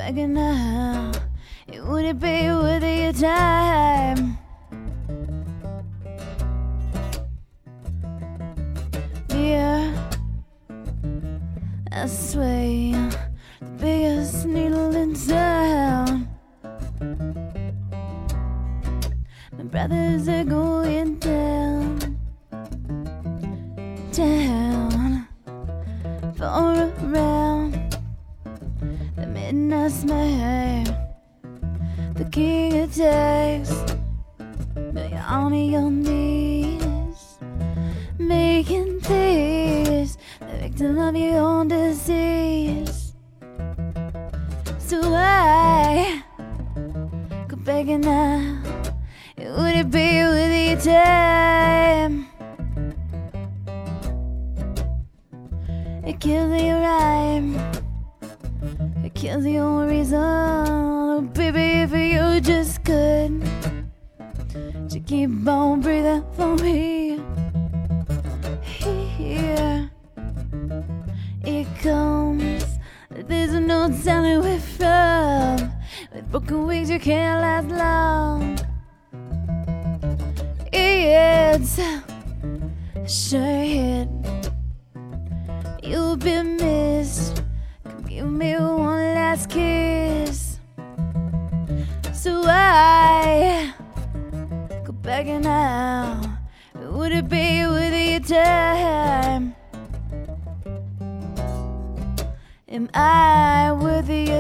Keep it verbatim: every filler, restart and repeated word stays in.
begging now, it would it be worth your time? Yeah, I swear, the biggest needle in town. My brothers are going down, down, for a round. The midnight smile, the king attacks. Now you're on your knees, making thieves, the victim of your own disease. So I go begging now, would it be worth your time? It kills your rhyme, it kills your reason. Oh, baby, if you just could, to keep on breathing for me. Here it comes, there's no telling where from. With broken wings you can't last long. It's a sure hit, you've been missed. Come give me one last kiss. So I go begging now, would it be worth your time? Am I worthy